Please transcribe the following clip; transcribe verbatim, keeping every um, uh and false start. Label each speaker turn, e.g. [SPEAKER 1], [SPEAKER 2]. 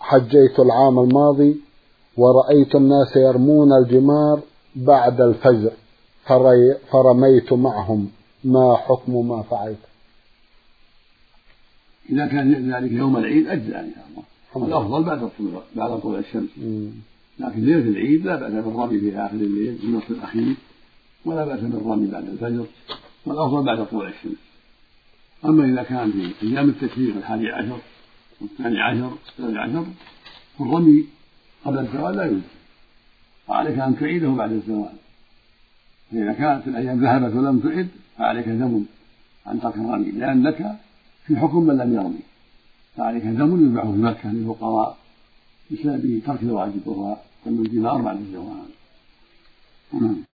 [SPEAKER 1] حجيت العام الماضي ورأيت الناس يرمون الجمار بعد الفجر فري فرميت معهم، ما حكم ما فعلت؟
[SPEAKER 2] إذا كان ذلك يوم العيد أجزاء إن شاء الله، الأفضل بعد طلوع بعد طلوع الشمس. مم. لكن ليلة العيد لا بأس بالرمي في آخر الليل في النصف الأخير، ولا بأس بالرمي بعد الفجر، والأفضل بعد طلوع الشمس. أما إذا كان في أيام التشريق الحادي عشر والثاني عشر والثالث عشر الرمي قبل الزوال لا يجوز، وعليك أن تعيده بعد الزوال. فإذا كانت الأيام ذهبت ولم تعد فعليك دم عن ترك الرمي، لأنك في حكم من لم يرمي، فعليك دم يذبح في مكة للفقراء بسبب ترك الواجب وهو دم الجمار بعد الزوال.